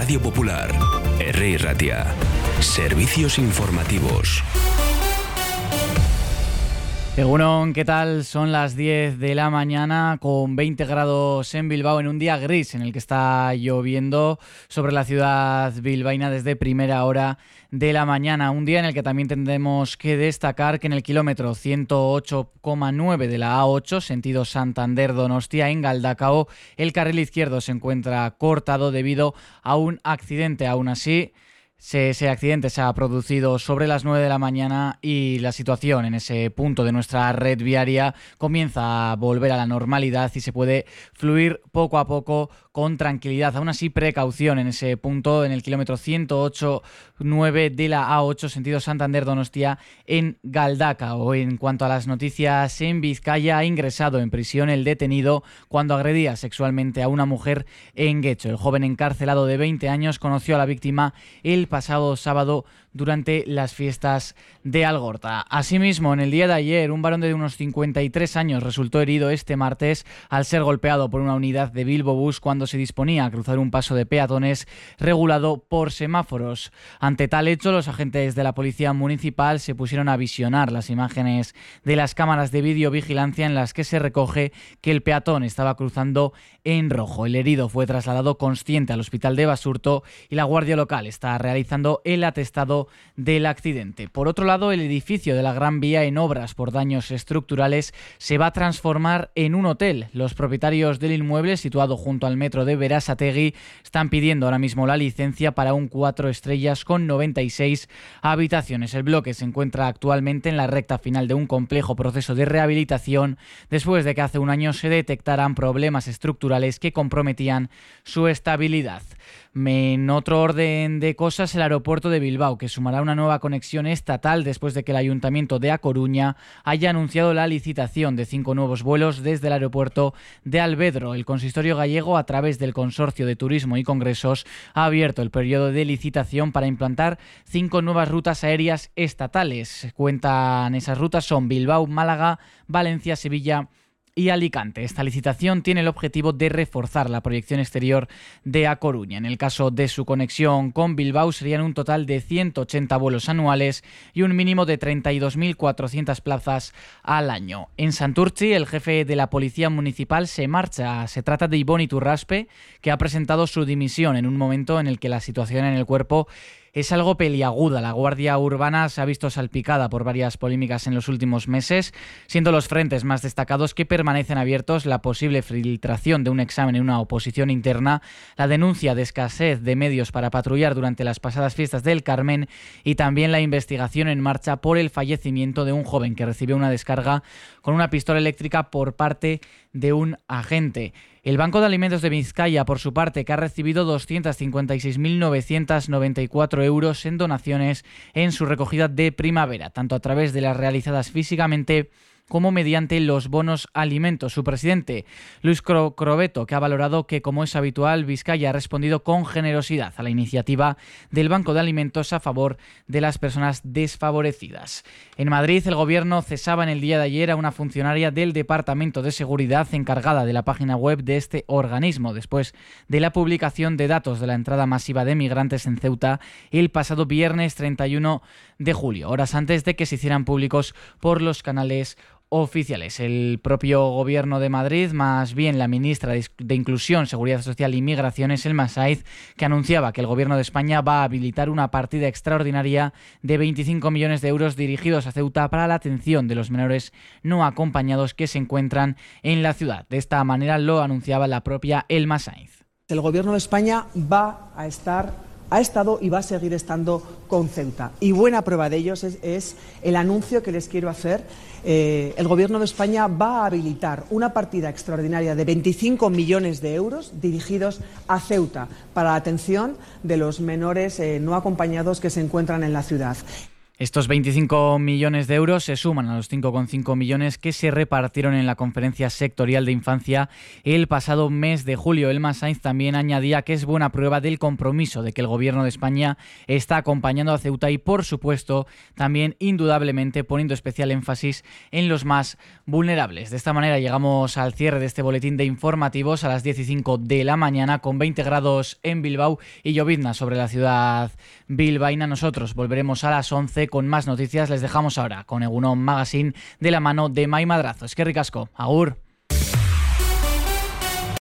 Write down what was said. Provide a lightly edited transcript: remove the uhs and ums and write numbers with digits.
Radio Popular, Herri Ratia. Servicios informativos. Egunon, ¿qué tal? Son las 10 de la mañana con 20 grados en Bilbao en un día gris en el que está lloviendo sobre la ciudad bilbaína desde primera hora de la mañana. Un día en el que también tendremos que destacar que en el kilómetro 108,9 de la A8, sentido Santander-Donostia, en Galdakao, el carril izquierdo se encuentra cortado debido a un accidente. Aún así, ese accidente se ha producido sobre las 9 de la mañana y la situación en ese punto de nuestra red viaria comienza a volver a la normalidad y se puede fluir poco a poco con tranquilidad. Aún así, precaución en ese punto, en el kilómetro 108,9 de la A8, sentido Santander-Donostia, en Galdakao. En cuanto a las noticias, en Vizcaya ha ingresado en prisión el detenido cuando agredía sexualmente a una mujer en Guecho. El joven encarcelado de 20 años conoció a la víctima el pasado sábado durante las fiestas de Algorta. Asimismo, en el día de ayer, un varón de unos 53 años resultó herido este martes al ser golpeado por una unidad de Bilbo Bus cuando se disponía a cruzar un paso de peatones regulado por semáforos. Ante tal hecho, los agentes de la Policía Municipal se pusieron a visionar las imágenes de las cámaras de videovigilancia en las que se recoge que el peatón estaba cruzando en rojo. El herido fue trasladado consciente al hospital de Basurto y la Guardia Local está realizando el atestado del accidente. Por otro lado, el edificio de la Gran Vía, en obras por daños estructurales, se va a transformar en un hotel. Los propietarios del inmueble, situado junto al metro de Berasategui, están pidiendo ahora mismo la licencia para un 4 estrellas con 96 habitaciones. El bloque se encuentra actualmente en la recta final de un complejo proceso de rehabilitación después de que hace un año se detectaran problemas estructurales que comprometían su estabilidad. En otro orden de cosas, el aeropuerto de Bilbao, que sumará una nueva conexión estatal después de que el Ayuntamiento de A Coruña haya anunciado la licitación de 5 nuevos vuelos desde el aeropuerto de Alvedro. El consistorio gallego, a través del Consorcio de Turismo y Congresos, ha abierto el periodo de licitación para implantar 5 nuevas rutas aéreas estatales. Cuentan esas rutas son Bilbao, Málaga, Valencia, Sevilla y Alicante. Esta licitación tiene el objetivo de reforzar la proyección exterior de A Coruña. En el caso de su conexión con Bilbao, serían un total de 180 vuelos anuales y un mínimo de 32.400 plazas al año. En Santurtzi, el jefe de la Policía Municipal se marcha. Se trata de Ibon Iturraspe, que ha presentado su dimisión en un momento en el que la situación en el cuerpo es algo peliaguda. La Guardia Urbana se ha visto salpicada por varias polémicas en los últimos meses, siendo los frentes más destacados que permanecen abiertos la posible filtración de un examen en una oposición interna, la denuncia de escasez de medios para patrullar durante las pasadas fiestas del Carmen y también la investigación en marcha por el fallecimiento de un joven que recibió una descarga con una pistola eléctrica por parte de un agente. El Banco de Alimentos de Vizcaya, por su parte, que ha recibido 256.994 euros en donaciones en su recogida de primavera, tanto a través de las realizadas físicamente como mediante los bonos alimentos. Su presidente, Luis Crobeto, que ha valorado que, como es habitual, Vizcaya ha respondido con generosidad a la iniciativa del Banco de Alimentos a favor de las personas desfavorecidas. En Madrid, el Gobierno cesaba en el día de ayer a una funcionaria del Departamento de Seguridad encargada de la página web de este organismo, después de la publicación de datos de la entrada masiva de migrantes en Ceuta el pasado viernes 31 de julio, horas antes de que se hicieran públicos por los canales oficiales. El propio Gobierno de Madrid, más bien la ministra de Inclusión, Seguridad Social y Migraciones, Elma Saiz, que anunciaba que el Gobierno de España va a habilitar una partida extraordinaria de 25 millones de euros dirigidos a Ceuta para la atención de los menores no acompañados que se encuentran en la ciudad. De esta manera lo anunciaba la propia Elma Saiz. El Gobierno de España ha estado y va a seguir estando con Ceuta. Y buena prueba de ello es el anuncio que les quiero hacer. El Gobierno de España va a habilitar una partida extraordinaria de 25 millones de euros dirigidos a Ceuta para la atención de los menores no acompañados que se encuentran en la ciudad. Estos 25 millones de euros se suman a los 5,5 millones que se repartieron en la conferencia sectorial de infancia el pasado mes de julio. Elma Sainz también añadía que es buena prueba del compromiso de que el Gobierno de España está acompañando a Ceuta y, por supuesto, también indudablemente poniendo especial énfasis en los más vulnerables. De esta manera llegamos al cierre de este boletín de informativos a las 10:05 de la mañana, con 20 grados en Bilbao y llovizna sobre la ciudad bilbaína. Nosotros volveremos a las 11 con más noticias. Les dejamos ahora con Egunon Magazine de la mano de Mai Madrazo. Eskerrik asko. Agur.